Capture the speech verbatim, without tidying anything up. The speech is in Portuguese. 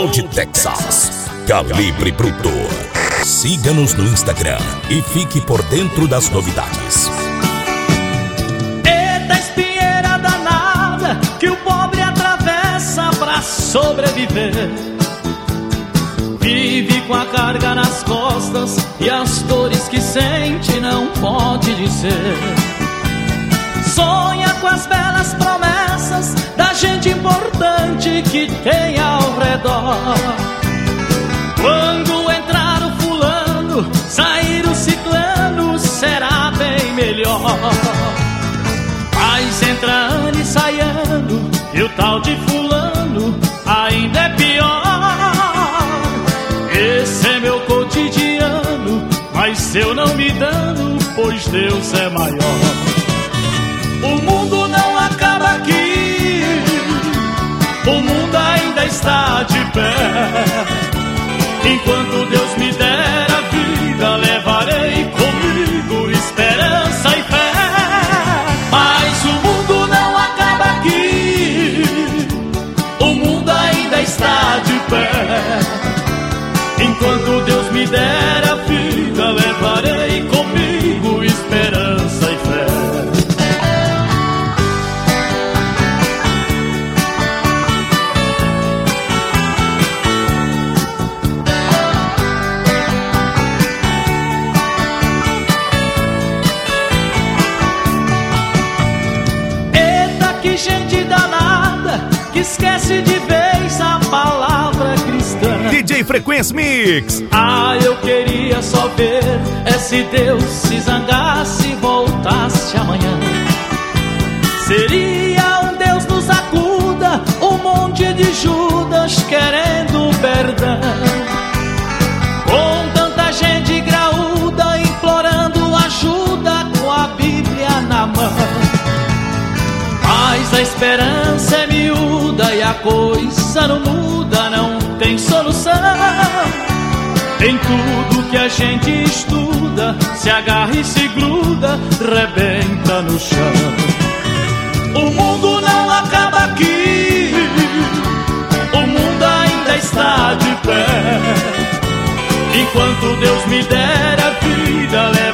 de Texas, Calibre Bruto. Siga-nos no Instagram e fique por dentro das novidades. Eita espinheira danada que o pobre atravessa pra sobreviver. Vive com a carga nas costas e as dores que sente não pode dizer. Sonha com as belas promessas da gente importante que tem ao redor. Quando entrar o fulano, sair o ciclano, será bem melhor. Mas entra ano e sai ano, e o tal de fulano ainda é pior. Esse é meu cotidiano, mas eu não me dano, pois Deus é maior. O mundo não acaba aqui, o mundo ainda está de pé. Enquanto Deus me der a vida, levarei comigo esperança e fé. Mas o mundo não acaba aqui, o mundo ainda está de pé. Enquanto Deus me der a vida, levarei comigo esperança e fé. Eita, que gente danada que esquece de vez a palavra cristã. D J Frequência Mix. Ah, eu queria só ver é se Deus se zangasse e voltasse amanhã. Seria um Deus nos acuda, um monte de Judas querendo perdão. Com tanta gente graúda implorando ajuda com a Bíblia na mão. Mas a esperança é miúda e a coisa não muda, não tem solução. Em tudo que a gente estuda, se agarra e se gruda, rebenta no chão. O mundo não acaba aqui, o mundo ainda está de pé. Enquanto Deus me der a vida,